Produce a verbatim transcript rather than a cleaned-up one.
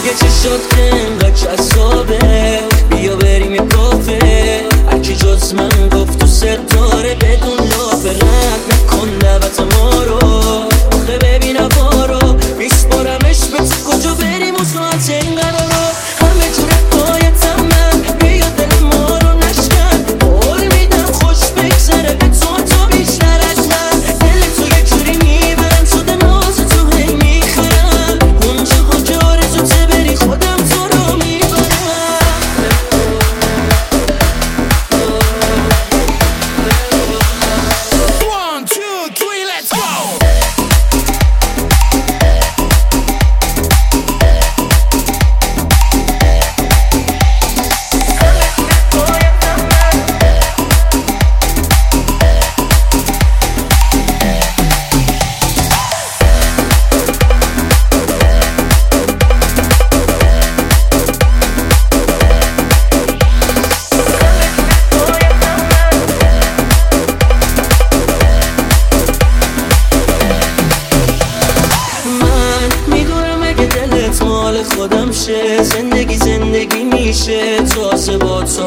میگه چه شد که اینقدر جذابه، بیا بریم یه کافه. هرکی جز من گفت تو ستاره بدون لافه، رد نکن دعوت ما رو. آخه ببین هوا رو میسپارمش به تو، کجا بریم و ساعت این قرارو. همه جوره پایتم من، بیا دل ما رو نشکن. بار میدم خوش بگذره به تو، تو بیشتر از من. دل تو یه جوری میبرم شده ناز تو هی میخرم. اونجا ها که آرزوته بری خودم تو رو میبرم. One, two, three, let's go! مال خودم شه، زندگی زندگی میشه تازه با تو